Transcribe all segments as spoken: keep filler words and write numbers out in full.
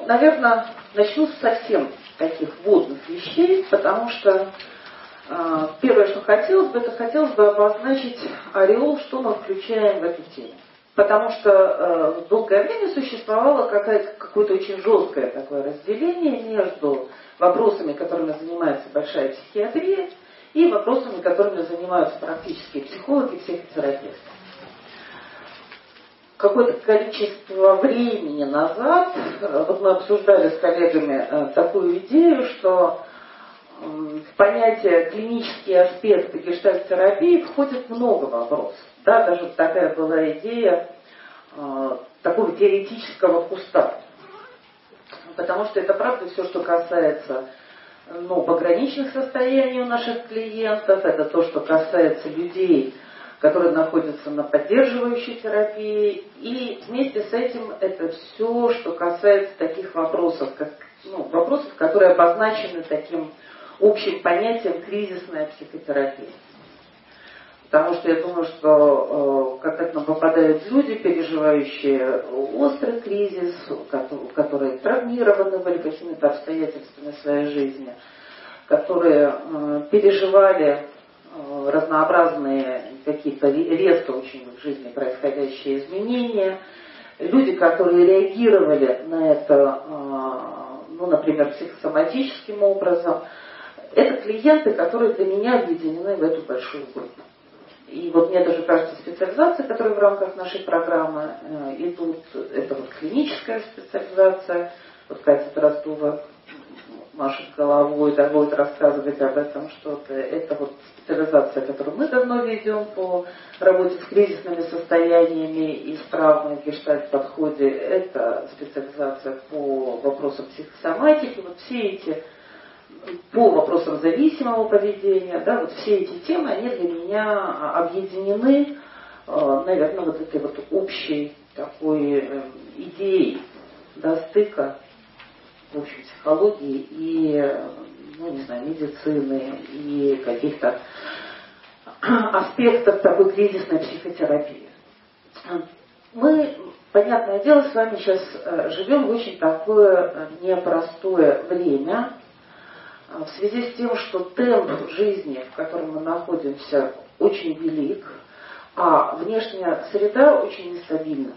Ну, наверное, начну с совсем таких вводных вещей, потому что э, первое, что хотелось бы, это хотелось бы обозначить ореол, что мы включаем в эту тему. Потому что э, долгое время существовало какое-то очень жесткое такое разделение между вопросами, которыми занимается большая психиатрия, и вопросами, которыми занимаются практические психологи и психотерапевты. Какое-то количество времени назад вот мы обсуждали с коллегами такую идею, что в понятие клинические аспекты гештальт-терапии входит много вопросов. Да, даже такая была идея э, такого теоретического куста. Потому что это правда все, что касается ну, пограничных состояний у наших клиентов, это то, что касается людей, которые находятся на поддерживающей терапии, и вместе с этим это все, что касается таких вопросов, как, ну, вопросов, которые обозначены таким общим понятием кризисная психотерапия. Потому что я думаю, что э, когда к нам попадают люди, переживающие острый кризис, которые травмированы были какими-то обстоятельствами своей жизни, которые э, переживали э, разнообразные какие-то резко очень в жизни происходящие изменения, люди, которые реагировали на это, э, ну, например, психосоматическим образом, это клиенты, которые для меня объединены в эту большую группу. И вот мне даже кажется, специализации, которые в рамках нашей программы э, идут, это вот клиническая специализация, вот Катя Дроздова машет головой, да, будет рассказывать об этом что-то. Это вот специализация, которую мы давно ведем по работе с кризисными состояниями и с травмой в гештальт-подходе. Это специализация по вопросам психосоматики. Вот все эти по вопросам зависимого поведения, да, вот все эти темы, они для меня объединены, наверное, вот этой вот общей такой идеей, да, стыка, в общем, психологии и, ну, не знаю, медицины и каких-то аспектов такой кризисной психотерапии. Мы, понятное дело, с вами сейчас живем в очень такое непростое время, в связи с тем, что темп жизни, в котором мы находимся, очень велик, а внешняя среда очень нестабильна.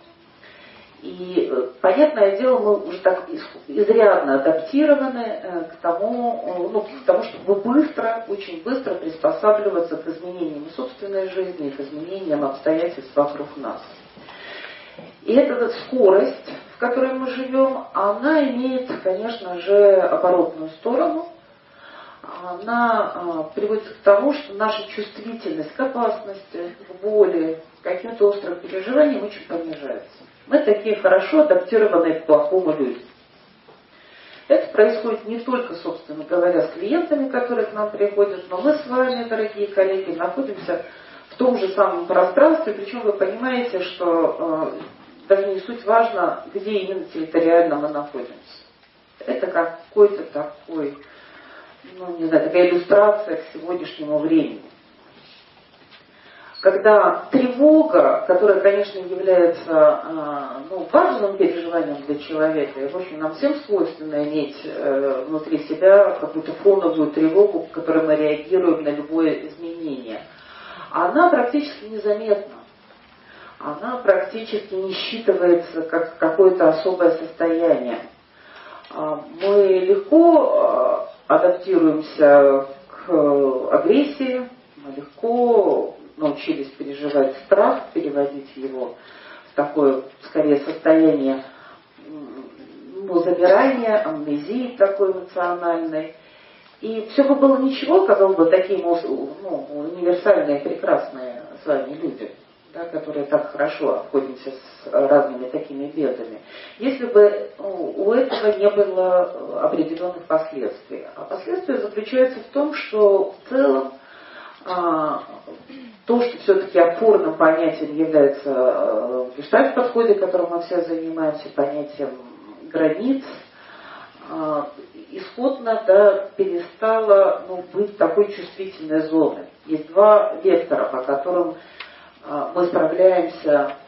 И, понятное дело, мы уже так изрядно адаптированы к тому, ну, к тому, чтобы быстро, очень быстро приспосабливаться к изменениям собственной жизни, к изменениям обстоятельств вокруг нас. И эта скорость, в которой мы живем, она имеет, конечно же, оборотную сторону. Она а, приводит к тому, что наша чувствительность к опасности, к боли, к каким-то острым переживаниям очень понижается. Мы такие хорошо адаптированные к плохому люди. Это происходит не только, собственно говоря, с клиентами, которые к нам приходят, но мы с вами, дорогие коллеги, находимся в том же самом пространстве, причем вы понимаете, что э, даже не суть важно, где именно территориально мы находимся. Это какой-то такой, ну, не знаю, такая иллюстрация к сегодняшнему времени. Когда тревога, которая, конечно, является ну, важным переживанием для человека, и, в общем, нам всем свойственно иметь э, внутри себя какую-то фоновую тревогу, в которой мы реагируем на любое изменение, она практически незаметна. Она практически не считывается как какое-то особое состояние. Мы легко адаптируемся к агрессии, мы легко научились переживать страх, переводить его в такое, скорее, состояние ну, замирания, амнезии такой эмоциональной. И все бы было ничего, казалось бы, такие ну, универсальные, прекрасные с вами люди, да, которые так хорошо обходимся с разными такими бедами, если бы ну, у этого не было определенных последствий. А последствия заключаются в том, что в целом а, то, что все-таки опорным понятием является в гештальт-подходе, которым мы все занимаемся, понятием границ, а, исходно да, перестало ну, быть такой чувствительной зоной. Есть два вектора, по которым а, мы справляемся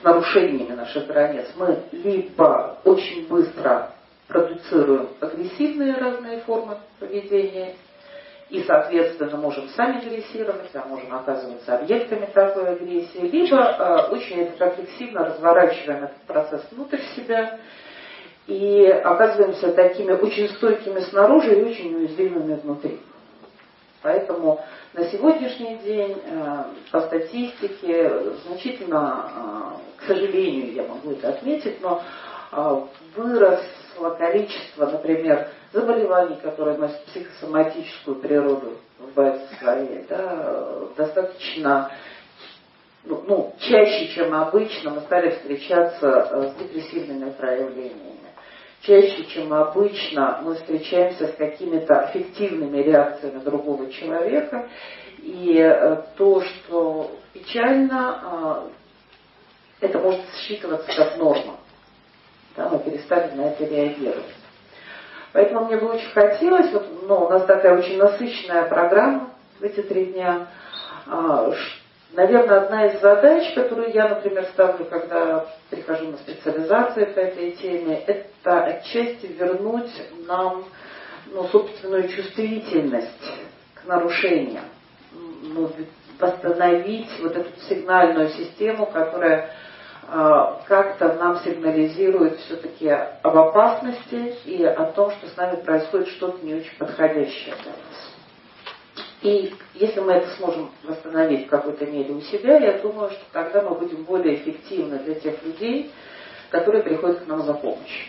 с нарушениями наших границ. Мы либо очень быстро продуцируем агрессивные разные формы поведения и, соответственно, можем сами агрессировать, а можем оказываться объектами такой агрессии, либо э, очень рефлексивно разворачиваем этот процесс внутрь себя и оказываемся такими очень стойкими снаружи и очень уязвимыми внутри. Поэтому на сегодняшний день э, по статистике значительно, э, к сожалению, я могу это отметить, но э, выросло количество, например, заболеваний, которые носят психосоматическую природу в базе своей, да, достаточно, ну, ну, чаще, чем обычно, мы стали встречаться с депрессивными проявлениями. Чаще, чем обычно, мы встречаемся с какими-то аффективными реакциями другого человека. И то, что печально, это может считываться как норма. Да, мы перестали на это реагировать. Поэтому мне бы очень хотелось, вот, ну, у нас такая очень насыщенная программа в эти три дня. Наверное, одна из задач, которую я, например, ставлю, когда прихожу на специализации по этой теме, это отчасти вернуть нам, ну, собственную чувствительность к нарушениям, ну, восстановить вот эту сигнальную систему, которая э, как-то нам сигнализирует все-таки об опасности и о том, что с нами происходит что-то не очень подходящее для нас. И если мы это сможем восстановить в какой-то мере у себя, я думаю, что тогда мы будем более эффективны для тех людей, которые приходят к нам за помощью.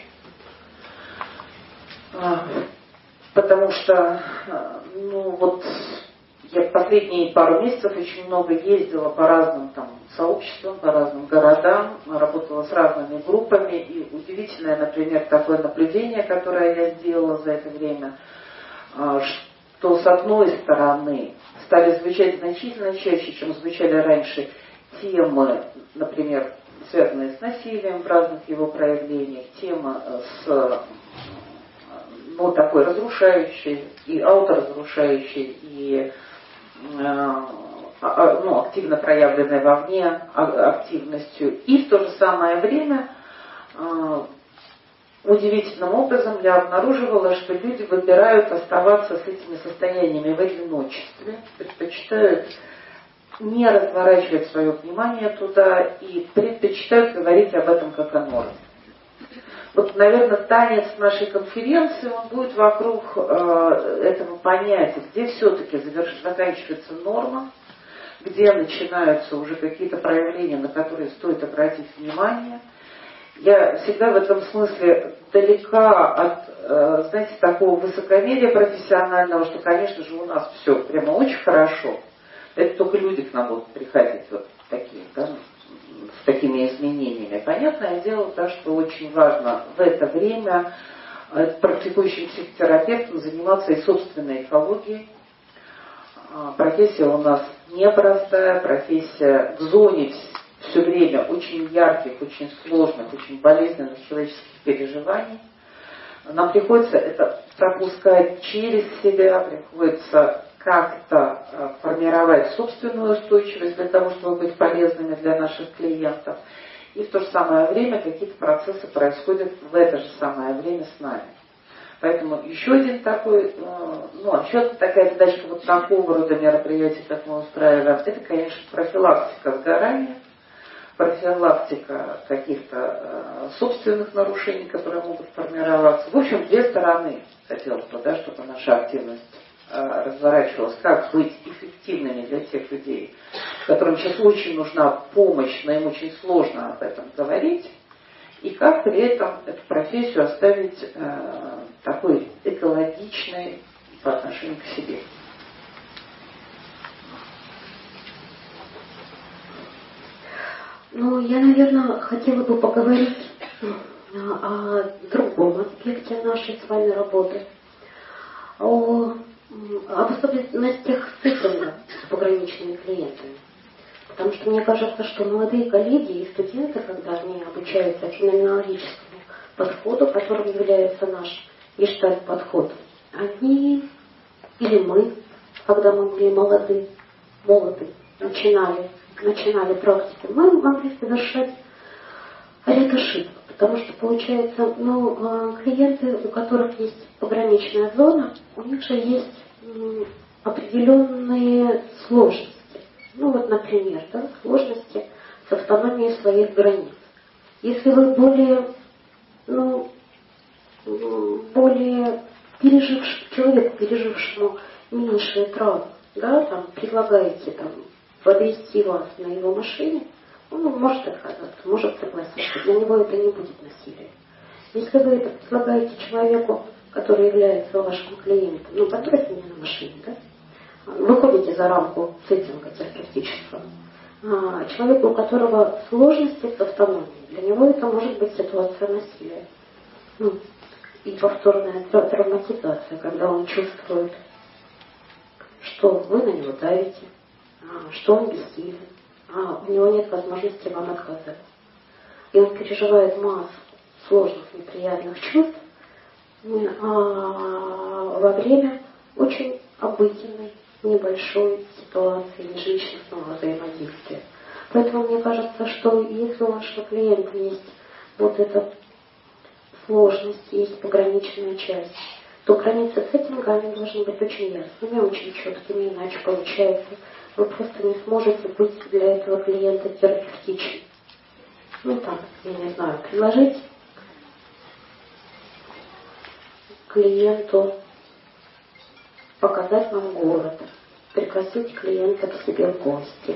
Потому что, ну вот, я последние пару месяцев очень много ездила по разным там сообществам, по разным городам, работала с разными группами, и удивительное, например, такое наблюдение, которое я сделала за это время, что с одной стороны стали звучать значительно чаще, чем звучали раньше, темы, например, связанные с насилием в разных его проявлениях, темы с, ну, такой разрушающей и ауторазрушающей, и ну, активно проявленной вовне активностью. И в то же самое время удивительным образом я обнаруживала, что люди выбирают оставаться с этими состояниями в одиночестве, предпочитают не разворачивать свое внимание туда и предпочитают говорить об этом как о норме. Вот, наверное, танец нашей конференции, он будет вокруг э, этого понятия, где все-таки заверш... заканчивается норма, где начинаются уже какие-то проявления, на которые стоит обратить внимание. Я всегда в этом смысле далека от, знаете, такого высокомерия профессионального, что, конечно же, у нас все прямо очень хорошо. Это только люди к нам будут приходить вот такие, да, с такими изменениями. Понятное дело, да, что очень важно в это время практикующим психотерапевтам заниматься и собственной экологией. Профессия у нас непростая, профессия в зоне все время очень ярких, очень сложных, очень болезненных человеческих переживаний. Нам приходится это пропускать через себя, приходится как-то формировать собственную устойчивость для того, чтобы быть полезными для наших клиентов. И в то же самое время какие-то процессы происходят в это же самое время с нами. Поэтому еще один такой, ну, еще одна такая задача вот такого рода мероприятий, как мы устраиваем, это, конечно, профилактика сгорания, профилактика каких-то э, собственных нарушений, которые могут формироваться. В общем, две стороны хотелось бы, да, чтобы наша активность э, разворачивалась. Как быть эффективными для тех людей, которым сейчас очень нужна помощь, но им очень сложно об этом говорить. И как при этом эту профессию оставить э, такой экологичной по отношению к себе. Ну, я, наверное, хотела бы поговорить о другом аспекте нашей с вами работы, о, об особенностях сцепления с пограничными клиентами. Потому что мне кажется, что молодые коллеги и студенты, когда они обучаются феноменологическому подходу, которым является наш гештальт-подход, они, или мы, когда мы были молоды, молоды, начинали начинали практику, мы могли совершать ряд ошибок. Потому что получается, ну, клиенты, у которых есть пограничная зона, у них же есть определенные сложности. Ну вот, например, да, сложности с автономией своих границ. Если вы более, ну, более переживший, человеку, пережившему меньшие травмы, да, там, предлагаете там, подвезти вас на его машине, он может отказаться, может согласиться, для него это не будет насилием. Если вы это предлагаете человеку, который является вашим клиентом, ну, потрогайте меня на машине, да, выходите за рамку сеттинга терапевтического, а, человеку, у которого сложности с автономией, для него это может быть ситуация насилия. Ну, и повторная травматизация, когда он чувствует, что вы на него давите, что он бессилен, а у него нет возможности вам отказать. И он переживает массу сложных, неприятных чувств а, во время очень обыденной, небольшой ситуации межличностного взаимодействия. Поэтому мне кажется, что если у вашего клиента есть вот эта сложность, есть пограничная часть, то границы сеттинга, они должны быть очень ясными, очень четкими, иначе получается, вы просто не сможете быть для этого клиента терапевтичным. Ну так, я не знаю, предложить клиенту показать вам город, пригласить клиента к себе в гости.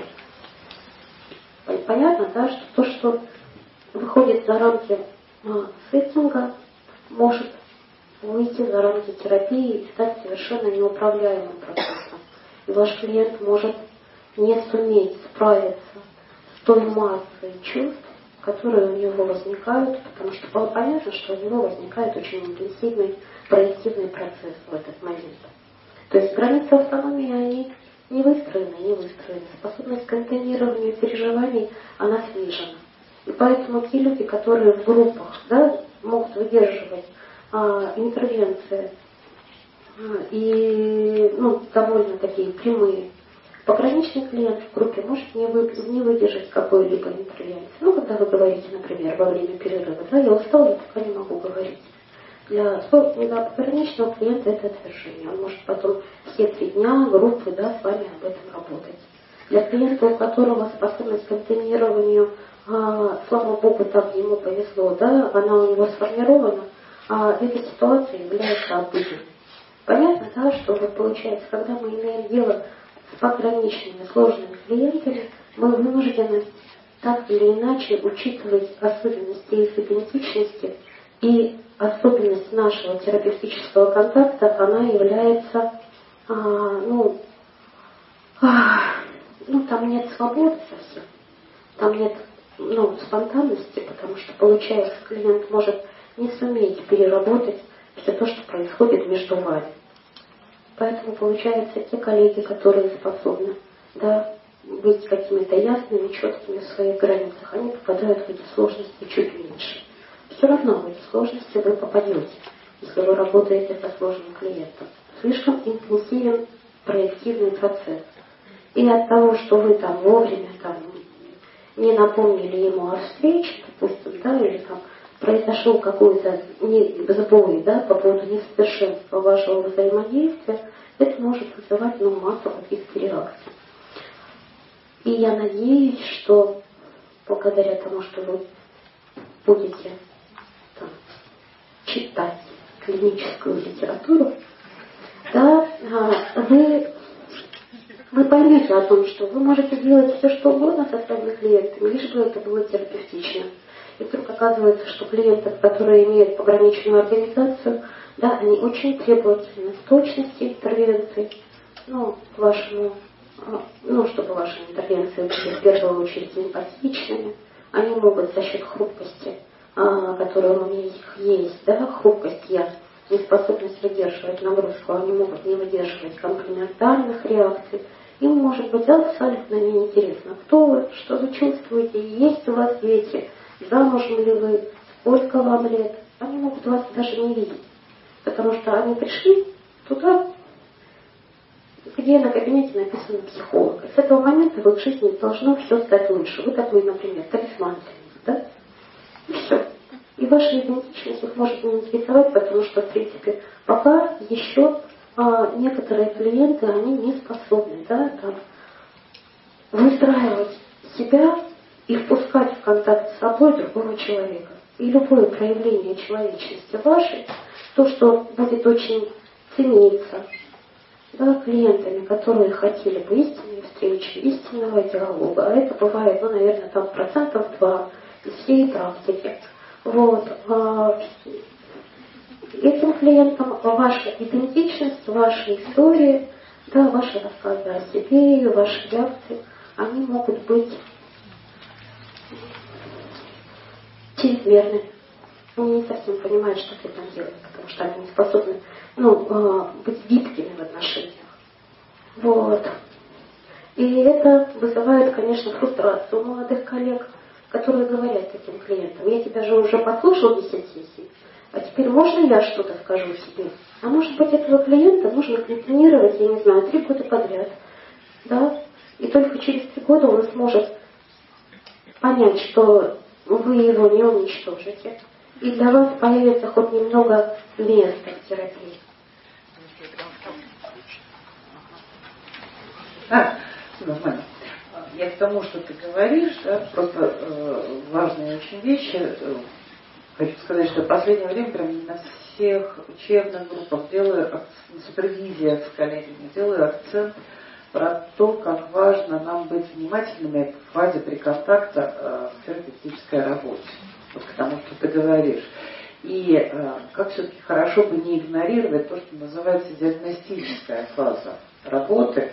Понятно, да, что то, что выходит за рамки сеттинга, может выйти за рамки терапии и стать совершенно неуправляемым процессом. И ваш клиент может не суметь справиться с той массой чувств, которые у него возникают, потому что было понятно, что у него возникает очень интенсивный проективный процесс в этот момент. То есть границы автономии, они не выстроены, не выстроены. Способность к контейнированию переживаний, она снижена. И поэтому те люди, которые в группах, да, могут выдерживать а, интервенции а, и ну, довольно такие прямые, пограничный клиент в группе может не, вы, не выдержать какой-либо интервенции. Ну, когда вы говорите, например, во время перерыва, да, я устал, я пока не могу говорить. Для, для пограничного клиента это отвержение. Он может потом все три дня группы, да, с вами об этом работать. Для клиента, у которого способность к контейнированию, а, слава Богу, так ему повезло, да, она у него сформирована, а эта ситуация является обыденной. Понятно, да, что вот получается, когда мы имеем дело с пограничными сложными клиентами, мы вынуждены так или иначе учитывать особенности их идентичности, и особенность нашего терапевтического контакта, она является, а, ну, а, ну, там нет свободы совсем, там нет, ну, спонтанности, потому что, получается, клиент может не суметь переработать все то, что происходит между вами. Поэтому, получается, те коллеги, которые способны, да, быть какими-то ясными, четкими в своих границах, они попадают в эти сложности чуть меньше. Все равно в эти сложности вы попадете, если вы работаете со сложным клиентом. Слишком интенсивен проективный процесс. И от того, что вы там вовремя там, не напомнили ему о встрече, допустим, да, или там произошел какой-то сбой, да, по поводу несовершенства вашего взаимодействия, это может вызывать, ну, массу каких-то реакций. И я надеюсь, что благодаря тому, что вы будете там, читать клиническую литературу, да, вы, вы поймете о том, что вы можете делать все, что угодно со своими клиентами, лишь бы это было терапевтично. И вдруг оказывается, что клиенты, которые имеют пограничную организацию, да, они очень требовательны в точности интервенций, ну, к вашему, ну, чтобы ваши интервенции были в первую очередь эмпатичными. Они могут за счет хрупкости, а, которая у них есть, да, хрупкость я, неспособность выдерживать нагрузку, они могут не выдерживать комплементарных реакций. Им может быть абсолютно неинтересно, кто вы, что вы чувствуете, есть у вас дети, замужем ли вы, сколько вам лет. Они могут вас даже не видеть, потому что они пришли туда, где на кабинете написано психолог. И с этого момента в их жизни должно все стать лучше. Вы такой, например, талисман, да? ваша идентичность их может не интересовать, потому что, в принципе, пока еще а, некоторые клиенты, они не способны, да, там, выстраивать себя и впускать в контакт с собой другого человека. И любое проявление человечности вашей, то, что будет очень цениться, да, клиентами, которые хотели бы истинной встречи, истинного диалога. А это бывает, ну, наверное, там процентов два из всей практики. Вот. Этим клиентам ваша идентичность, ваши истории, да, ваши рассказы о себе, ваши реакции, они могут быть чрезмерными. Они не совсем понимают, что с этим делать, потому что они не способны, ну, быть гибкими в отношениях. Вот. И это вызывает, конечно, фрустрацию у молодых коллег, которые говорят таким клиентам: я тебя же уже послушал десять сессий, а теперь можно я что-то скажу себе? А может быть, этого клиента нужно континировать, я не знаю, три года подряд, да? И только через три года он сможет понять, что вы его не уничтожите, и для вас появится хоть немного места в терапии. А, нормально. Я к тому, что ты говоришь, да, просто э, важные очень вещи. Э, хочу сказать, что в последнее время прям на всех учебных группах делаю, на супервизиях с коллегами, делаю акцент про то, как важно нам быть внимательными в фазе приконтакта э, в терапевтической работе. Вот к тому, что ты говоришь. И э, как все-таки хорошо бы не игнорировать то, что называется диагностическая фаза работы.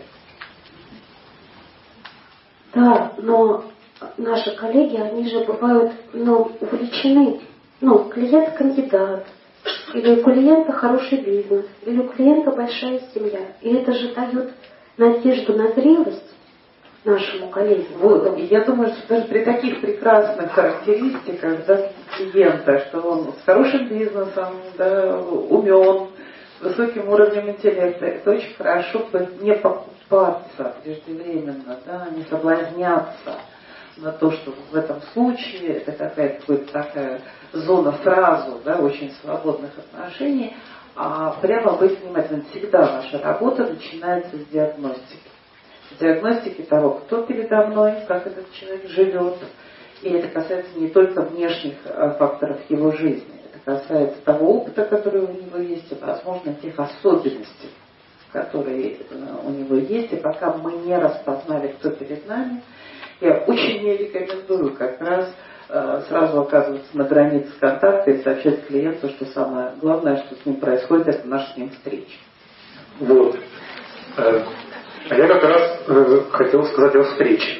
Да, но наши коллеги, они же бывают, ну, увлечены. Ну, клиент кандидат, или у клиента хороший бизнес, или у клиента большая семья. И это же дает надежду на зрелость нашему коллеге. Вот. И я думаю, что даже при таких прекрасных характеристиках, да, клиента, что он с хорошим бизнесом, да, умен, с высоким уровнем интеллекта, это очень хорошо бы не покупаться преждевременно, да, не соблазняться на то, что в этом случае это какая-то, какая-то такая зона сразу, да, очень свободных отношений, а прямо быть внимательным. Всегда наша работа начинается с диагностики. С диагностики того, кто передо мной, как этот человек живет. И это касается не только внешних факторов его жизни. Это касается того опыта, который у него есть, и, возможно, тех особенностей, которые у него есть. И пока мы не распознали, кто перед нами, я очень не рекомендую как раз э, сразу оказываться на границе контакта и сообщать клиенту, что самое главное, что с ним происходит, это наша с ним встреча. Вот. А я как раз э, хотел сказать о встрече.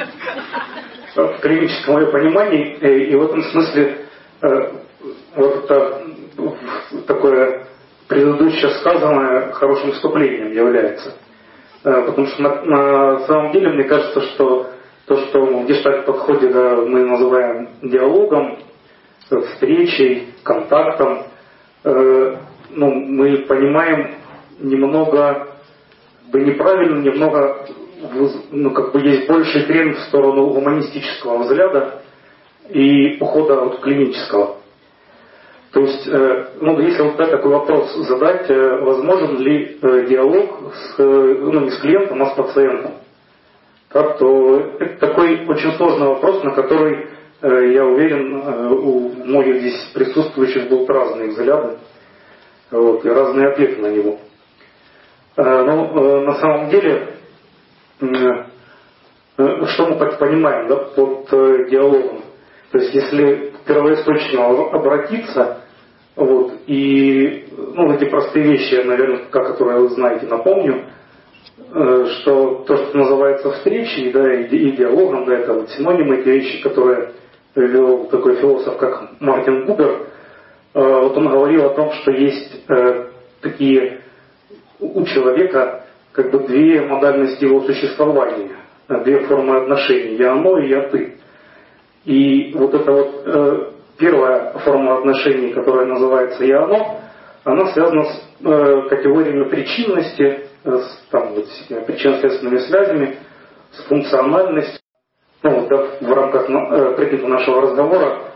В клиническом моем понимании, и в этом смысле э, вот это такое предыдущее сказанное хорошим вступлением является. Э, потому что на, на самом деле мне кажется, что то, что в гештальт-подходе, да, мы называем диалогом, встречей, контактом, э, ну, мы понимаем немного, бы неправильно, немного, ну, как бы есть больший тренд в сторону гуманистического взгляда и ухода от клинического. То есть, э, ну, если вот да, такой вопрос задать, э, возможен ли э, диалог с, э, ну, не с клиентом, а с пациентом, так, то это такой очень сложный вопрос, на который, э, я уверен, э, у многих здесь присутствующих будут разные взгляды, вот, и разные ответы на него. Э, но э, на самом деле, э, э, что мы понимаем, да, под э, диалогом? То есть, если к первоисточнику обратиться, вот, и, ну, эти простые вещи, наверное, которые вы знаете, напомню, что то, что называется встречей, да, и, и диалогом, да, это вот синонимы, эти вещи, которые вел такой философ, как Мартин Бубер, вот он говорил о том, что есть такие у человека как бы две модальности его существования, две формы отношений, я оно и я ты. И вот эта вот э, первая форма отношений, которая называется я оно, она связана с э, категориями причинности, с там, вот, причинно-следственными связями, с функциональностью. Ну, вот, да, в рамках э, предмета нашего разговора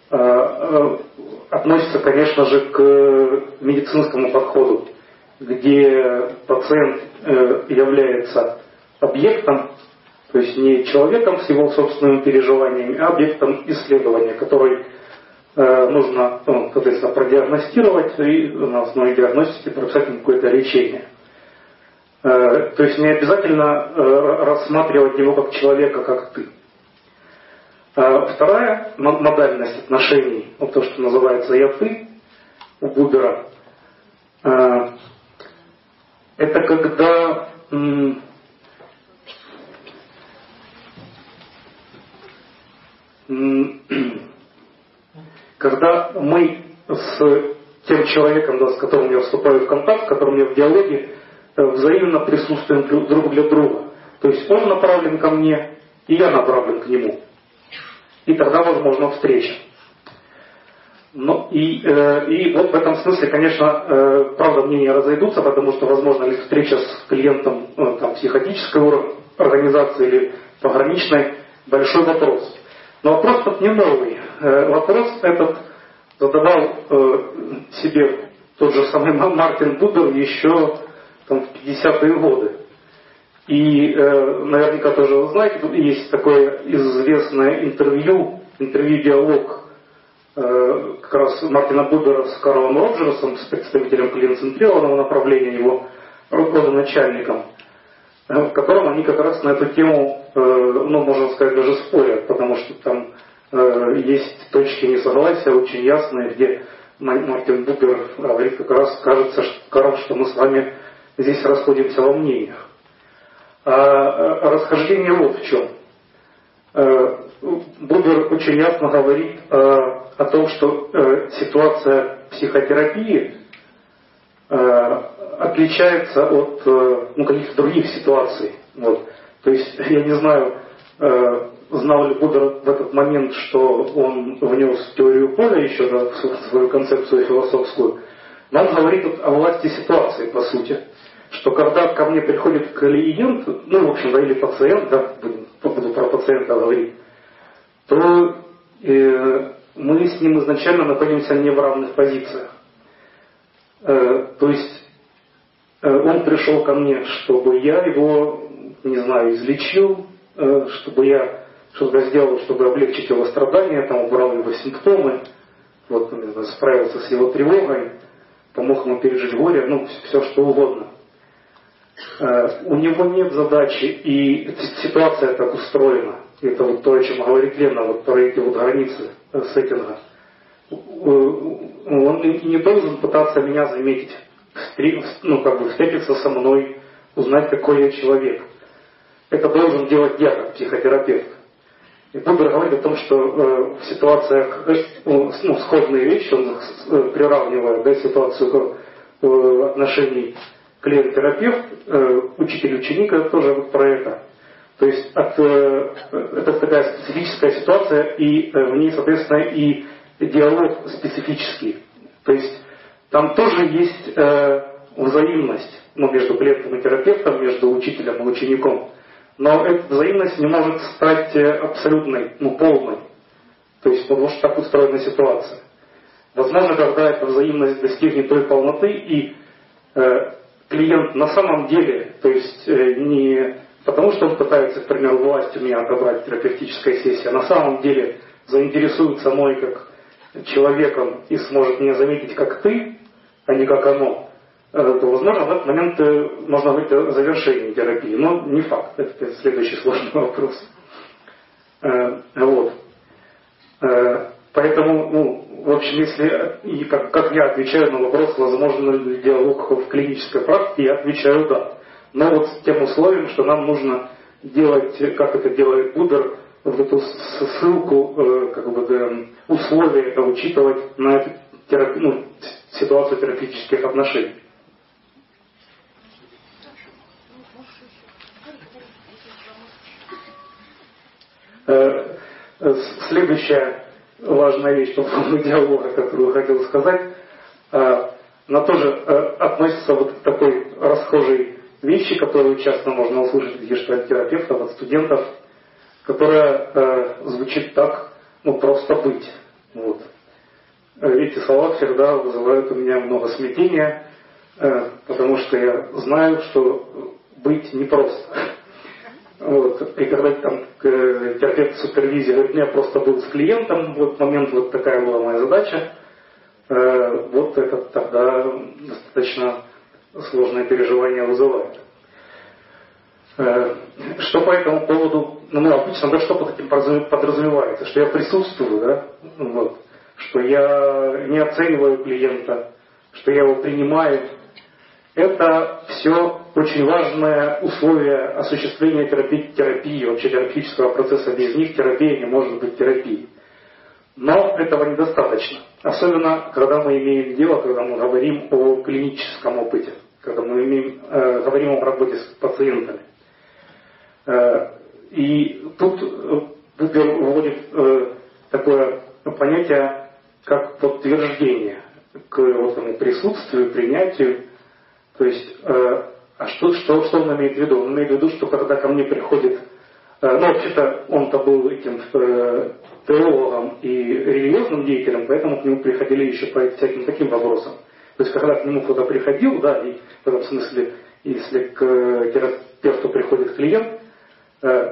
относится, конечно же, к медицинскому подходу, где пациент является объектом, то есть не человеком с его собственными переживаниями, а объектом исследования, который нужно, ну, соответственно, продиагностировать и на основе диагностики прописать какое-то лечение. То есть не обязательно рассматривать его как человека, как ты. Вторая модальность отношений, вот то, что называется «я-ты» у Бубера, это когда когда мы с тем человеком, да, с которым я вступаю в контакт, с которым я в диалоге, взаимно присутствуем друг для друга. То есть он направлен ко мне, и я направлен к нему. И тогда возможна встреча. Ну, и, э, и вот в этом смысле, конечно, э, правда, мнения разойдутся, потому что возможно ли встреча с клиентом э, там, психотической организации или пограничной, большой вопрос. Но вопрос тут не новый. Э, вопрос этот задавал э, себе тот же самый Мартин Бубер еще там, в пятидесятые годы. И э, наверняка тоже вы знаете, тут есть такое известное интервью, интервью-диалог э, как раз Мартина Бубера с Карлом Роджерсом, с представителем клиент-центрированного направления, его родоначальником, э, в котором они как раз на эту тему, э, ну, можно сказать, даже спорят, потому что там э, есть точки несогласия очень ясные, где Мартин Бубер говорит, как раз кажется, что, Карл, что мы с вами здесь расходимся во мнениях. А расхождение вот в чем. Бубер очень ясно говорит о, о том, что ситуация психотерапии отличается от ну, каких-то других ситуаций. Вот. То есть, я не знаю, знал ли Бубер в этот момент, что он внес теорию поля еще, да, в свою концепцию философскую, но он говорит о власти ситуации, по сути. Что когда ко мне приходит клиент, ну, в общем, да, или пациент, да, буду про пациента говорить, то э, мы с ним изначально находимся не в равных позициях. Э, то есть э, он пришел ко мне, чтобы я его, не знаю, излечил, э, чтобы я что-то сделал, чтобы облегчить его страдания, там, убрал его симптомы, вот, не знаю, справился с его тревогой, помог ему пережить горе, ну, все что угодно. У него нет задачи, и ситуация так устроена. Это вот то, о чем говорит Лена, вот про эти вот границы сеттинга. Он не должен пытаться меня заметить, ну, как бы встретиться со мной, узнать, какой я человек. Это должен делать я, как психотерапевт. И Бубер говорит о том, что э, в ситуациях, э, ну, сходные вещи, он э, приравнивая, да, ситуацию э, отношений клиент-терапевт, э, учитель-ученик, это тоже вот про это. То есть от, э, это такая специфическая ситуация, и э, в ней, соответственно, и диалог специфический. То есть там тоже есть э, взаимность, ну, между клиентом и терапевтом, между учителем и учеником. Но эта взаимность не может стать абсолютной, ну, полной. То есть, потому что так устроена ситуация. Возможно, когда эта взаимность достигнет той полноты, и э, клиент на самом деле, то есть э, не потому, что он пытается, к примеру, власть у меня отобрать терапевтическая сессия, а на самом деле заинтересуется мной как человеком и сможет меня заметить как ты, а не как оно, то, возможно, в этот момент можно говорить о завершении терапии. Но не факт. Это следующий сложный вопрос. Вот. Поэтому, ну, в общем, если, и как, как я отвечаю на вопрос, возможно ли диалог в клинической практике, я отвечаю да. Но вот с тем условием, что нам нужно делать, как это делает Бубер, вот эту ссылку, как бы, условия это учитывать на эту терапию, ну, ситуацию терапевтических отношений. Следующая важная вещь по поводу диалога, которую хотел сказать, она тоже относится вот к такой расхожей вещи, которую часто можно услышать от гештальт-терапевтов, от студентов, которая звучит так, ну, просто быть. Вот. Эти слова всегда вызывают у меня много смятения, потому что я знаю, что быть непросто. Вот. И когда там терапевт супервизии говорит, я просто был с клиентом, в этот момент вот такая была моя задача, вот это тогда достаточно сложное переживание вызывает. Что по этому поводу, ну обычно, да, что под этим подразумевается, что я присутствую, да, вот, что я не оцениваю клиента, что я его принимаю. Это все очень важное условие осуществления терапии, терапии, вообще терапевтического процесса. Без них терапия не может быть терапией. Но этого недостаточно. Особенно, когда мы имеем дело, когда мы говорим о клиническом опыте, когда мы имеем, э, говорим о работе с пациентами. Э, и тут Бубер вводит э, такое понятие, как подтверждение к вот этому присутствию, принятию. То есть, э, а что, что, что он имеет в виду? Он имеет в виду, что когда ко мне приходит, э, ну, вообще-то он-то был этим э, теологом и религиозным деятелем, поэтому к нему приходили еще по всяким таким вопросам. То есть, когда к нему кто-то приходил, да, и в этом смысле, если к терапевту приходит клиент, э,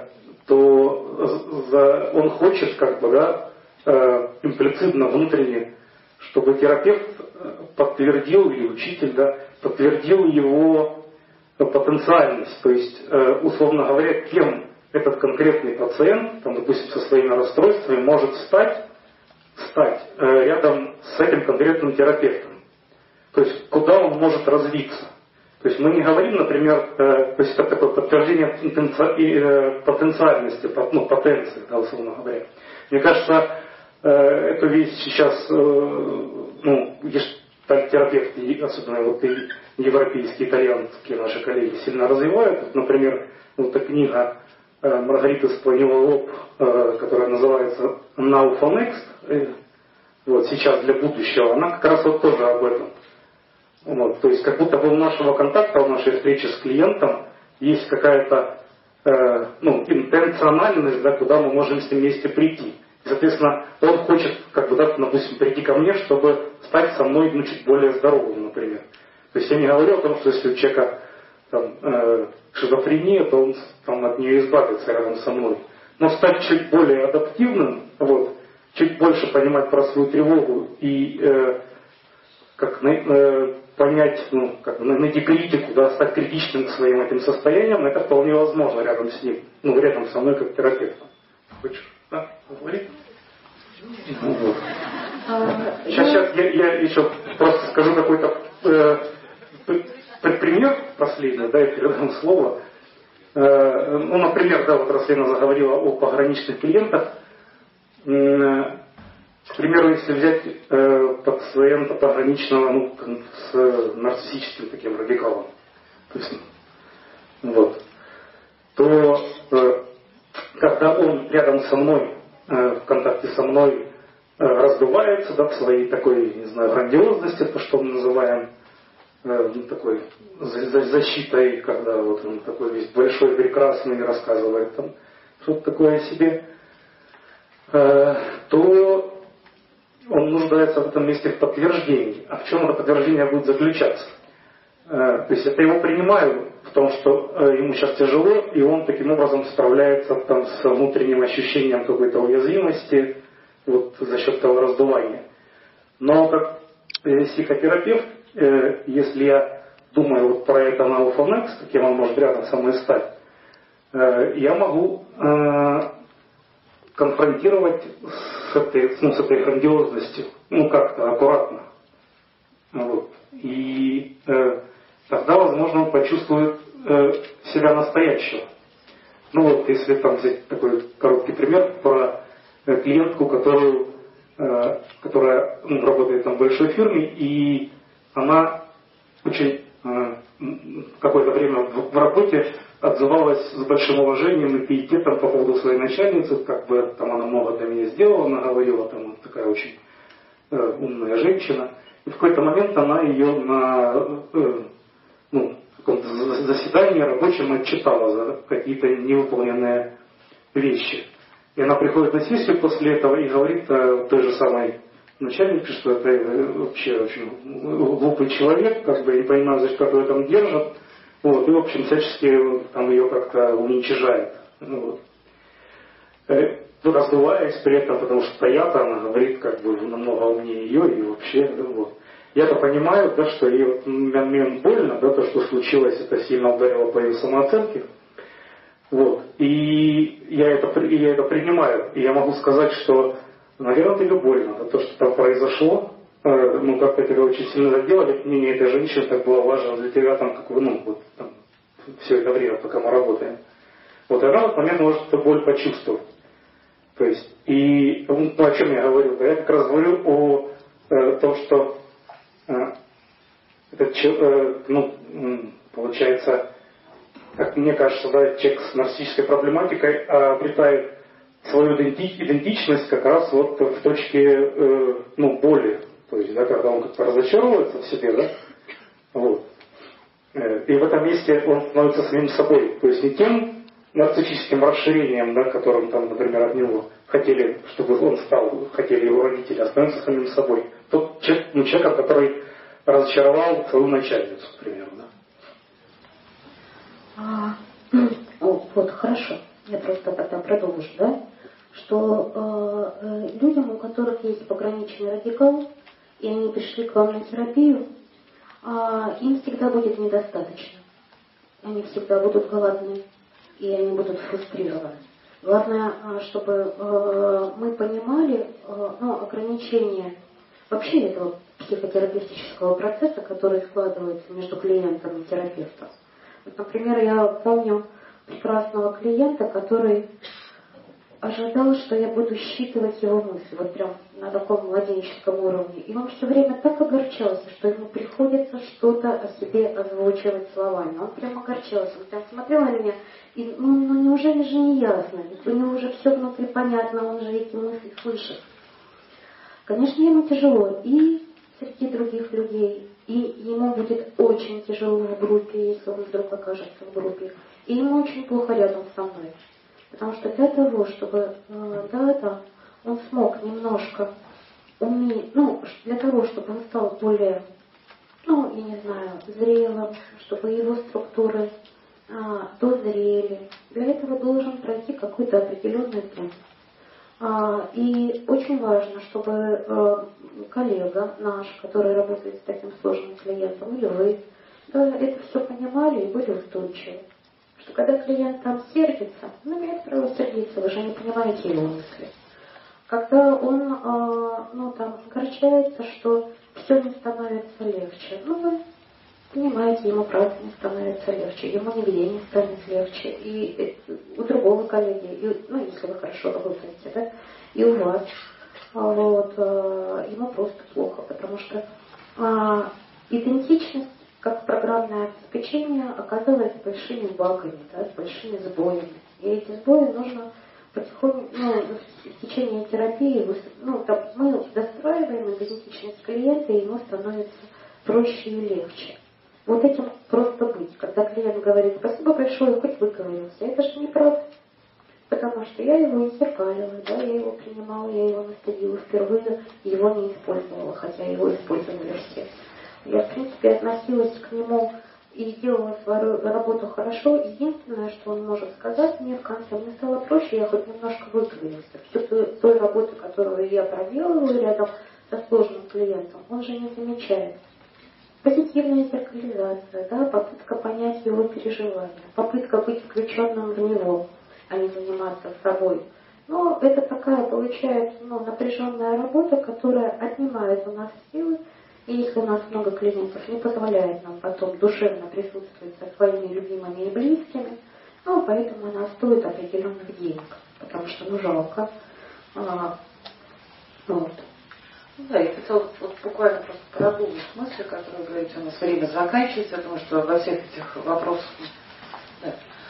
то за, он хочет, как бы, да, э, имплицитно, внутренне, чтобы терапевт подтвердил, или учитель, да, подтвердил его потенциальность, то есть, условно говоря, кем этот конкретный пациент, там, допустим, со своими расстройствами, может стать, стать рядом с этим конкретным терапевтом. То есть, куда он может развиться. То есть, мы не говорим, например, то есть, это такое подтверждение потенциальности, ну, потенции, да, условно говоря. Мне кажется, эту вещь сейчас, ну, терапевты, особенно вот и европейские, итальянские наши коллеги, сильно развивают. Например, вот эта книга Маргариты Склонила-Лоб, которая называется Now for Next, вот, сейчас для будущего, она как раз вот тоже об этом. Вот, то есть как будто бы у нашего контакта, у нашей встречи с клиентом есть какая-то э, ну, интенциональность, да, куда мы можем с ним вместе прийти. И, соответственно, он хочет, как бы, да, допустим, прийти ко мне, чтобы стать со мной, ну, чуть более здоровым, например. То есть я не говорю о том, что если у человека там, э, шизофрения, то он там, от нее избавится рядом со мной. Но стать чуть более адаптивным, вот, чуть больше понимать про свою тревогу и э, как э, понять, ну, как бы найти критику, да, стать критичным к своим этим состояниям, это вполне возможно рядом с ним, ну, рядом со мной как терапевтом. Хочешь, да, поговорить? Вот. Сейчас, сейчас я, я еще просто скажу какой-то э, пример последний, да, и передам слово. Э, ну, например, да, вот раз Лена заговорила о пограничных клиентах. Э, к примеру, если взять э, пациента пограничного, ну, с нарциссическим таким радикалом, то есть, вот, то э, когда он рядом со мной, э, в контакте со мной, э, раздувается, да, в своей такой, не знаю, грандиозности, то, что мы называем э, ну, такой защитой, когда вот он такой весь большой, прекрасный, рассказывает там что-то такое о себе, э, то он нуждается в этом месте в подтверждении. А в чем это подтверждение будет заключаться? Э, то есть это его принимаю в том, что э, ему сейчас тяжело, и он таким образом справляется там, с внутренним ощущением какой-то уязвимости вот, за счет того раздувания. Но как э, психотерапевт, э, если я думаю вот про это на Now for Next, кем он может рядом со мной стать, э, я могу э, конфронтировать с этой, ну, с этой грандиозностью, ну, как-то аккуратно. Вот. И э, тогда, возможно, он почувствует э, себя настоящего. Ну вот, если там взять такой короткий пример про э, клиентку, которую, э, которая ну, работает там в большой фирме, и она очень э, какое-то время в, в работе отзывалась с большим уважением и пиететом по поводу своей начальницы, как бы там она много для меня сделала, она говорила, там такая очень э, умная женщина. И в какой-то момент она ее на э, ну, каком-то заседании рабочем отчитала за какие-то невыполненные вещи. И она приходит на сессию после этого и говорит той же самой начальнике, что это вообще очень глупый человек, как бы не понимаю, за что его там держат. Вот, и, в общем, всячески там ее как-то уничижает. Ну, вот. Ну, раздуваясь при этом, потому что стоят, она говорит, как бы, намного умнее ее, и вообще, ну, вот. Я-то понимаю, да, что ей вот, мне больно, да, то, что случилось, это сильно ударило по ее самооценке. Вот. И я это, я это принимаю. И я могу сказать, что, наверное, тебе больно, да, то, что там произошло. Э, ну, как-то тебя очень сильно задело, мнение этой женщины так было важно для тебя, там, как бы, ну, вот, там, все это время, пока мы работаем. Вот, и она в этот момент может эту боль почувствовать. То есть, и, ну, о чем я говорю? Я как раз говорю о э, том, что э, этот, э, ну, получается, как мне кажется, да, человек с нарциссической проблематикой обретает свою идентичность как раз вот в точке э, ну, боли. То есть, да, когда он как-то разочаровывается в себе, да, вот. И в этом месте он становится самим собой. То есть не тем нарциссическим расширением, да, которым там, например, от него хотели, чтобы он стал, хотели его родители, а становится самим собой. Тот человек, ну, человеком, который разочаровал свою начальницу, к примеру, да. А, о, вот, хорошо. Я просто тогда продолжу, да? Что э, людям, у которых есть пограничный радикал, и они пришли к вам на терапию, э, им всегда будет недостаточно. Они всегда будут голодны, и они будут фрустрированы. Главное, чтобы э, мы понимали э, ну, ограничения вообще этого психотерапевтического процесса, который складывается между клиентом и терапевтом. Вот, например, я помню прекрасного клиента, который ожидал, что я буду считывать его мысли, вот прям на таком младенческом уровне. И он все время так огорчался, что ему приходится что-то о себе озвучивать словами. Он прям огорчался, он прям смотрел на меня, и ну, ну неужели же не ясно? Ведь у него уже все внутри понятно, он же эти мысли слышит. Конечно, ему тяжело и среди других людей, и ему будет очень тяжело в группе, если он вдруг окажется в группе. И ему очень плохо рядом со мной. Потому что для того, чтобы э, да, да, он смог немножко уметь, ну, для того, чтобы он стал более, ну, я не знаю, зрелым, чтобы его структуры э, дозрели, для этого должен пройти какой-то определенный путь. А, и очень важно, чтобы э, коллега наш, который работает с таким сложным клиентом, или вы, да, это все понимали и были устойчивы. Что когда клиент там сердится, ну, имеет право сердиться, вы же не понимаете его мысли. Когда он, э, ну, там, огорчается, что все не становится легче, ну, вы понимаете, ему правда не становится легче, ему нигде не станет легче, и у другого коллеги, и, ну, если вы хорошо работаете, да, и у вас, вот, э, ему просто плохо, потому что э, идентичность как программное обеспечение оказалось с большими багами, да, с большими сбоями. И эти сбои нужно потихоньку, ну, в течение терапии, ну, там, мы достраиваем идентичность клиента, и ему становится проще и легче. Вот этим просто быть. Когда клиент говорит «спасибо большое, хоть выговорился», это же неправда. Потому что я его не зеркалила, да, я его принимала, я его настыдила впервые, его не использовала, хотя его использовали все. Я, в принципе, относилась к нему и делала свою работу хорошо. Единственное, что он может сказать мне в конце, мне стало проще, я хоть немножко выговорился. Всю ту, ту работу, которую я проделываю рядом со сложным клиентом, он же не замечает. Позитивная зеркализация, да, попытка понять его переживания, попытка быть включенным в него, а не заниматься собой. Но это такая, получается, ну, напряженная работа, которая отнимает у нас силы. И если у нас много клиентов, не позволяет нам потом душевно присутствовать со своими любимыми и близкими, ну, поэтому она стоит определенных денег, потому что, ну, жалко. А, вот. Да, я хотела вот буквально просто продолжить мысли, которые вы говорите, у нас время заканчивается, потому что во всех этих вопросах да,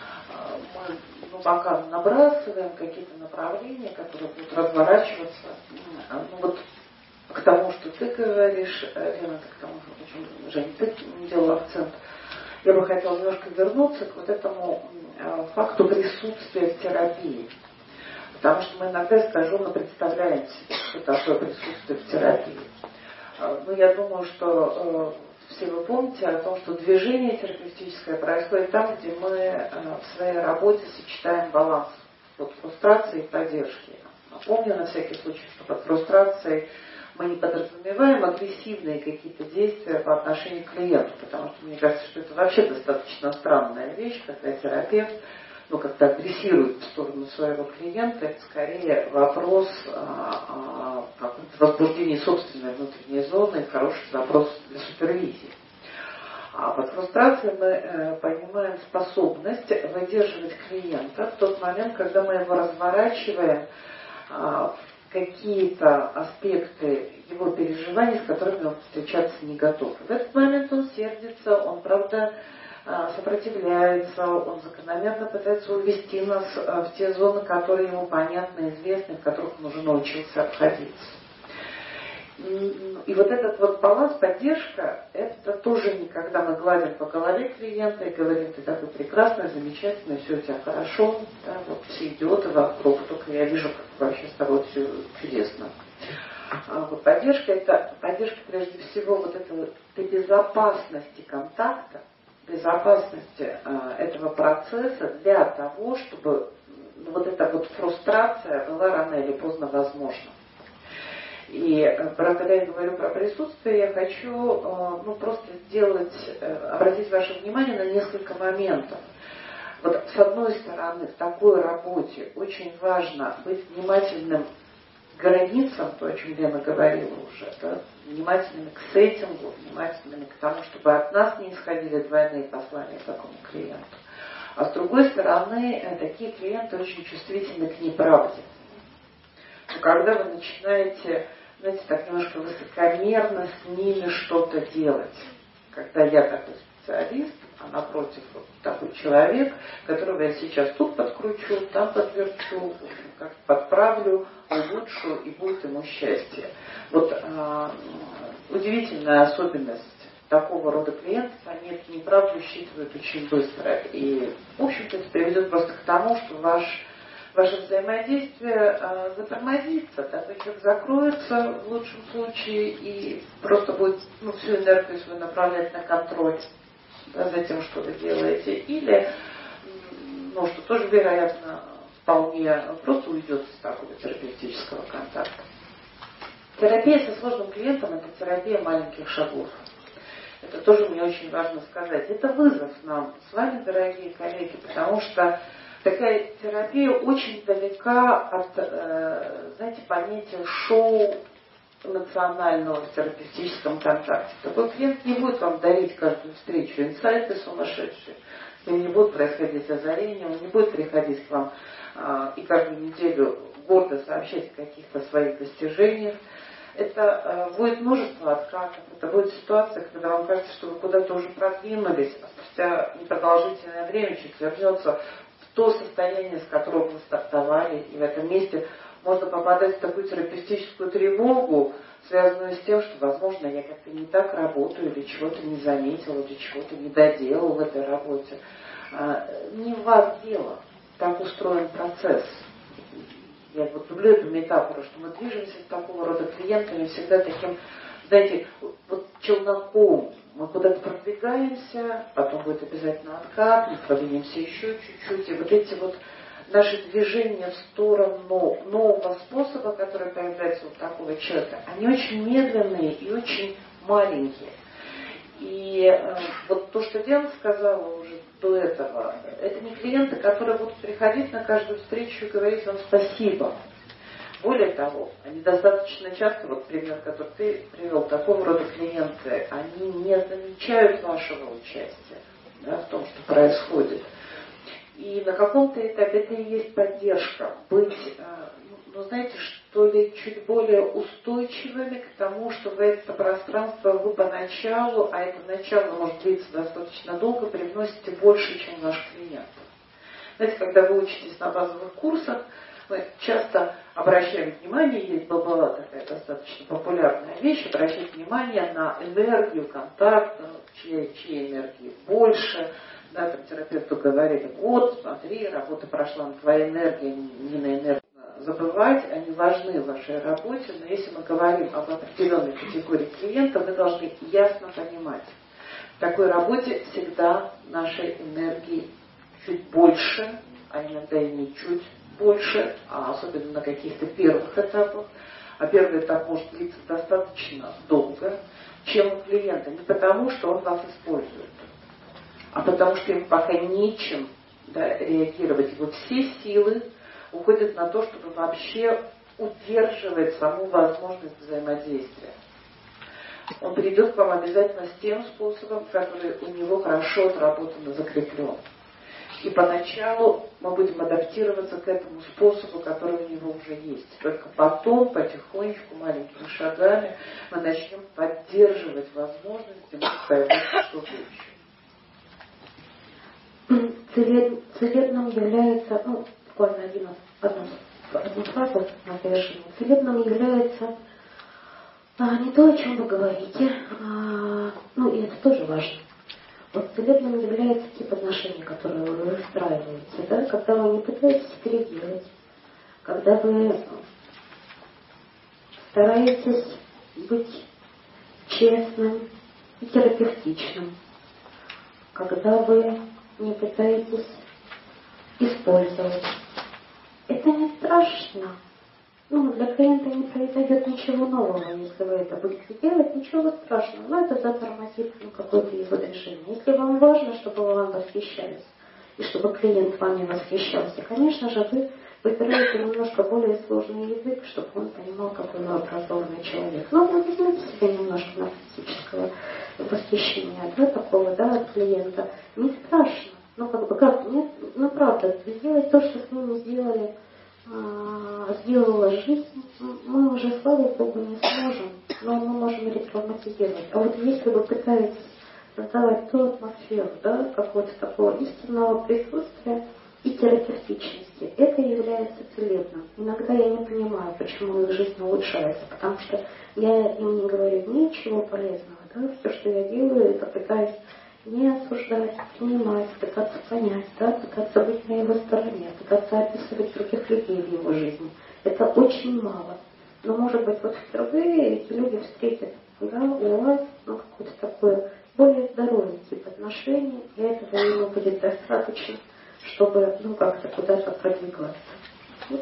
мы ну, пока набрасываем какие-то направления, которые будут разворачиваться. Ну, вот к тому, что ты говоришь, Лена, к тому, что Женя, ты делал акцент. Я бы хотела немножко вернуться к вот этому факту присутствия в терапии. Потому что мы иногда искаженно представляем себе, что такое присутствие в терапии. Ну, я думаю, что э, все вы помните о том, что движение терапевтическое происходит там, где мы э, в своей работе сочетаем баланс вот, фрустрации и поддержки. Напомню на всякий случай, что под фрустрацией мы не подразумеваем агрессивные какие-то действия по отношению к клиенту, потому что мне кажется, что это вообще достаточно странная вещь, когда терапевт ну, как-то агрессирует в сторону своего клиента, это скорее вопрос о, о возбуждении собственной внутренней зоны и хороший запрос для супервизии. А под фрустрацией мы э, понимаем способность выдерживать клиента в тот момент, когда мы его разворачиваем э, в какие-то аспекты его переживаний, с которыми он встречаться не готов. В этот момент он сердится, он, правда, сопротивляется, он закономерно пытается увести нас в те зоны, которые ему понятны, известны, в которых он уже научился обходиться. И вот этот вот баланс, поддержка, это тоже не когда мы гладим по голове клиента и говорим, ты такой прекрасный, замечательный, все у тебя хорошо, да, вот все идиоты вокруг, только я вижу, как вообще с тобой все чудесно. А вот поддержка, это поддержка прежде всего вот этой, этой безопасности контакта, безопасности э, этого процесса для того, чтобы ну, вот эта вот фрустрация была рано или поздно возможна. И э, когда я говорю про присутствие, я хочу э, ну, просто сделать, э, обратить ваше внимание на несколько моментов. Вот с одной стороны, в такой работе очень важно быть внимательным к границам, то, о чем Лена говорила уже, да, внимательными к сеттингу, внимательными к тому, чтобы от нас не исходили двойные послания такому клиенту. А с другой стороны, такие клиенты очень чувствительны к неправде. Но когда вы начинаете, знаете, так немножко высокомерно с ними что-то делать, когда я такой специалист, а напротив вот такой человек, которого я сейчас тут подкручу, там подверчу, как подправлю, улучшу, и будет ему счастье. Вот э, удивительная особенность такого рода клиентов, они эту неправду считывают очень быстро. И, в общем-то, это приведет просто к тому, что ваш, ваше взаимодействие э, затормозится. Такой человек закроется в лучшем случае и просто будет ну, всю энергию свою направлять на контроль, да, за тем, что вы делаете. Или, ну, что тоже вероятно, вполне просто уйдет из такого терапевтического контакта. Терапия со сложным клиентом – это терапия маленьких шагов. Это тоже мне очень важно сказать. Это вызов нам с вами, дорогие коллеги, потому что такая терапия очень далека от, э, знаете, понятия шоу эмоционального в терапевтическом контакте. Такой клиент не будет вам дарить каждую встречу инсайты сумасшедшие, с ним не будут происходить озарения, он не будет приходить к вам э, и каждую неделю гордо сообщать о каких-то своих достижениях. Это э, будет множество откатов, это будет ситуация, когда вам кажется, что вы куда-то уже продвинулись, а спустя непродолжительное время чуть вернется в то состояние, с которого вы стартовали, и в этом месте можно попадать в такую терапевтическую тревогу, связанную с тем, что, возможно, я как-то не так работаю, или чего-то не заметил, или чего-то не доделал в этой работе. А, не в вас дело, так устроен процесс. Я вот люблю эту метафору, что мы движемся с такого рода клиентами всегда таким, знаете, вот челноком. Мы куда-то продвигаемся, потом будет обязательно откат, мы продвинемся еще чуть-чуть. И вот эти вот наши движения в сторону нового способа, который появляется у такого человека, они очень медленные и очень маленькие. И э, вот то, что Диана сказала уже до этого, это не клиенты, которые будут приходить на каждую встречу и говорить вам спасибо. Более того, они достаточно часто, вот пример, который ты привел, такого рода клиенты, они не замечают вашего участия, да, в том, что происходит. И на каком-то этапе это и есть поддержка. Быть, ну, знаете, что ли, чуть более устойчивыми к тому, что в это пространство вы поначалу, а это начало может длиться достаточно долго, привносите больше, чем ваш клиент. Знаете, когда вы учитесь на базовых курсах, мы часто обращаем внимание, есть была такая достаточно популярная вещь, обращать внимание на энергию контакта, чьей, чьей энергии больше. Да, там терапевту говорили, вот, смотри, работа прошла на твоей энергии, не на энергии забывать, они важны в вашей работе, но если мы говорим об определенной категории клиента, мы должны ясно понимать, в такой работе всегда нашей энергии чуть больше, а иногда и не чуть больше, а особенно на каких-то первых этапах. А первый этап может длиться достаточно долго, чем у клиента. Не потому, что он вас использует, а потому что ему пока нечем, да, реагировать. Его все силы уходят на то, чтобы вообще удерживать саму возможность взаимодействия. Он придет к вам обязательно с тем способом, который у него хорошо отработан и закреплен. И поначалу мы будем адаптироваться к этому способу, который у него уже есть. Только потом, потихонечку, маленькими шагами, мы начнем поддерживать возможности, может появиться что-то еще. Целебным является, ну, буквально один, одну, одну фразу на завершение. Целебным является а, не то, о чем вы говорите, а, ну и это тоже важно. Вот целебным является тип отношений, которые вы выстраиваете, да, когда вы не пытаетесь переделать, когда вы стараетесь быть честным и терапевтичным, когда вы не пытаетесь использовать. Это не страшно. Ну, для клиента не произойдет ничего нового, если вы это будете делать, ничего страшного. Но это затормозит ну, какое-то его движение. Если вам важно, чтобы вы вам восхищались, и чтобы клиент вами восхищался, конечно же, вы выбираете немножко более сложный язык, чтобы он понимал, какой вы образованный человек. Но вы возьмете себе немножко нарциссического восхищения, да, такого, да, от клиента. Не страшно. Ну, как бы, как, нет, ну, правда, сделать то, что с ними сделали, сделала жизнь, мы уже, слава Богу, не сможем, но мы можем ретравматизировать. А вот если вы пытаетесь создавать ту атмосферу, да, какого-то такого истинного присутствия и терапевтичности, это является целебным. Иногда я не понимаю, почему их жизнь улучшается, потому что я им не говорю ничего полезного. Да? Все, что я делаю, это пытаюсь не осуждать, принимать, пытаться понять, да, пытаться быть на его стороне, пытаться описывать других людей в его жизни. Это очень мало. Но, может быть, вот впервые эти люди встретят, да, у вас ну, какой-то такой более здоровый тип отношений, и этого ему будет достаточно, чтобы, ну, как-то куда-то продвигаться. Вот.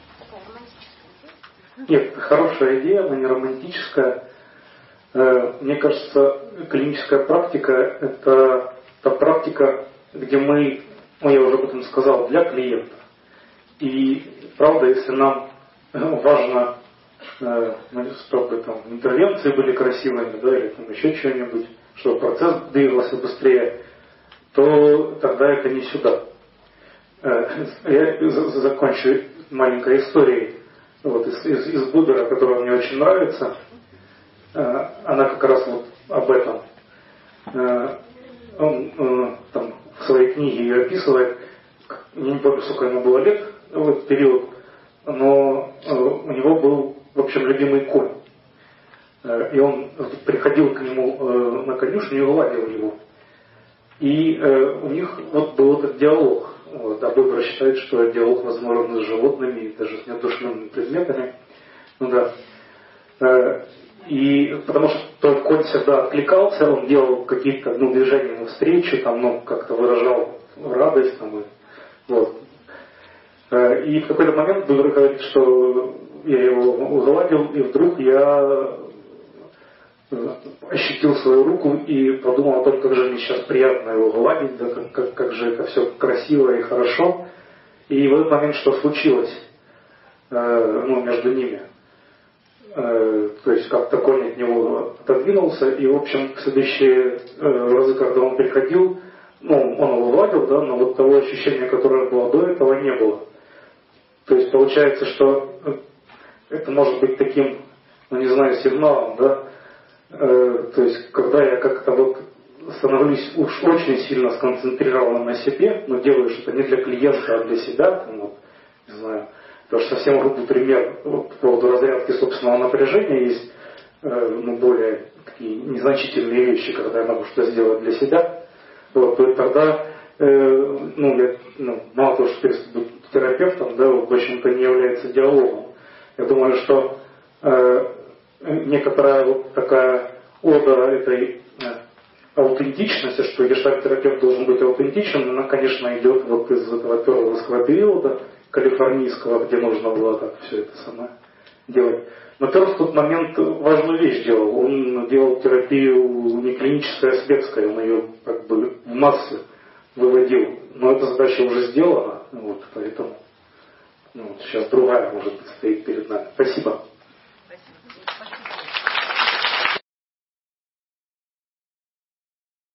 Нет, хорошая идея, она не романтическая. Мне кажется, клиническая практика – это та практика, где мы, ну я уже об этом сказал, для клиента. И правда, если нам важно, чтобы там интервенции были красивыми, да, или там еще что-нибудь, чтобы процесс двигался быстрее, то тогда это не сюда. Я закончу маленькой историей вот, из, из, из Будера, которая мне очень нравится. Она как раз вот об этом. Он там, в своей книге ее описывает. Я не помню, сколько ему было лет в этот период, но у него был, в общем, любимый конь. И он приходил к нему на конюшню и гладил его. И у них вот был этот диалог. Вот, а Будда считает, что диалог возможен с животными, даже с неодушевленными предметами. Ну да. И потому что конь всегда откликался, он делал какие-то ну, движения навстречу, там, ну, как-то выражал радость. Там, и, вот. И в какой-то момент Будда говорит, что я его гладил, и вдруг я ощутил свою руку и подумал о том, как же мне сейчас приятно его гладить, да, как, как, как же это все красиво и хорошо. И в этот момент что случилось э, ну, между ними? Э, то есть как-то конь от него отодвинулся, и в общем в следующие э, разы, когда он приходил, ну, он его гладил, да, но вот того ощущения, которое было до этого, не было. То есть получается, что это может быть таким, ну не знаю, сигналом, да, то есть, когда я как-то вот становлюсь уж очень сильно сконцентрирован на себе, но делаю что-то не для клиента, а для себя, там, вот, не знаю, потому что совсем грубый пример вот, по поводу разрядки собственного напряжения есть э, ну, более такие незначительные вещи, когда я могу что-то сделать для себя, вот, то тогда э, ну, я, ну, мало того, что перестаю быть терапевтом, да, в общем-то, не является диалогом. Я думаю, что э, некоторая вот такая ода этой э, аутентичности, что гештальт-терапевт должен быть аутентичен, она, конечно, идет вот из этого перловского периода, калифорнийского, где нужно было так все это самое делать. Но Перл в тот момент важную вещь делал. Он делал терапию не клинической, а светской. Он ее как бы в массы выводил. Но эта задача уже сделана. Вот, поэтому ну, вот сейчас другая, может быть, стоит перед нами. Спасибо. Спасибо.